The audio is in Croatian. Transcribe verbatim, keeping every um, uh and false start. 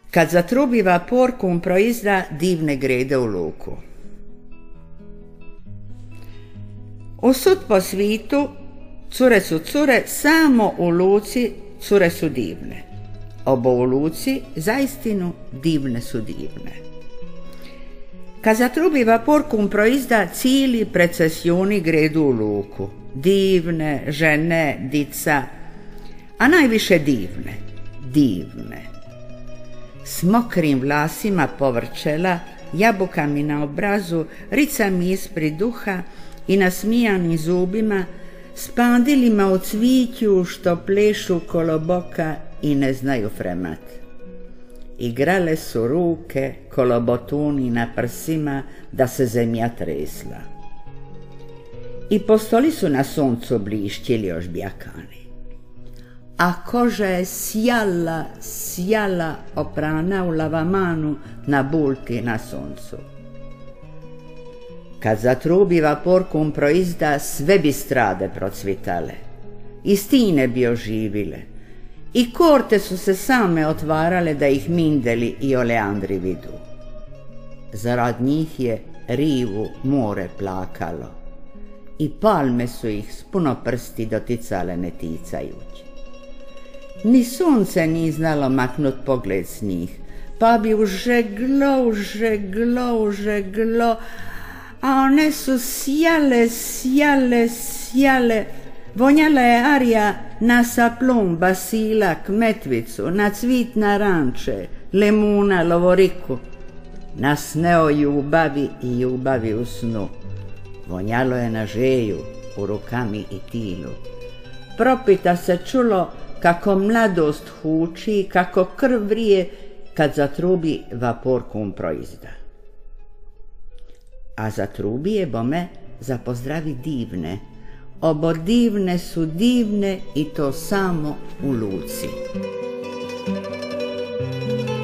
Kad zatrubi vapor, kum proizda divne grede u luku. Usud po svitu, cure su cure, samo u luci cure su divne. Obo u luci, zaistinu, divne su divne. Kad zatrubi vapor, kum proizda, cili precesjuni gredu u luku. Divne, žene, dica, a najviše divne, divne. S mokrim vlasima povrh čela, jabukami na obrazu, ricami ispred duha i nasmijanim zubima, s pandilima u cviću što plešu kolo boka i ne znaju fremat. Igrale su ruke kolo botuni na prsima da se zemlja tresla. I postoli su na suncu blišćili ožbjakani. A koža je sjala, sjala oprana u lavamanu na bulti na suncu. Kad zatrubi vapor, kum proizda, sve bi strade procvitale. I stine bi oživile. I korte su se same otvarale da ih mindeli i oleandri vidu. Zarad njih je rivu more plakalo. I palme su ih s puno prsti doticale ne ticajući. Ni sunce nije znalo maknut pogled s njih, pa bi užeglo, užeglo, užeglo, a one su sjale, sjale, sjale. Vonjala je Arija na saplum, basilak, metvicu, na cvit naranče, lemuna, lovoriku, na sneo ljubavi i ljubavi u snu. Vonjalo je na žeju, u rukami i tilu. Propita se čulo kako mladost huči, kako krv vrije kad zatrubi vapor, kum proizda. A zatrubi je bome za pozdravi divne. Obo divne su divne i to samo u luci.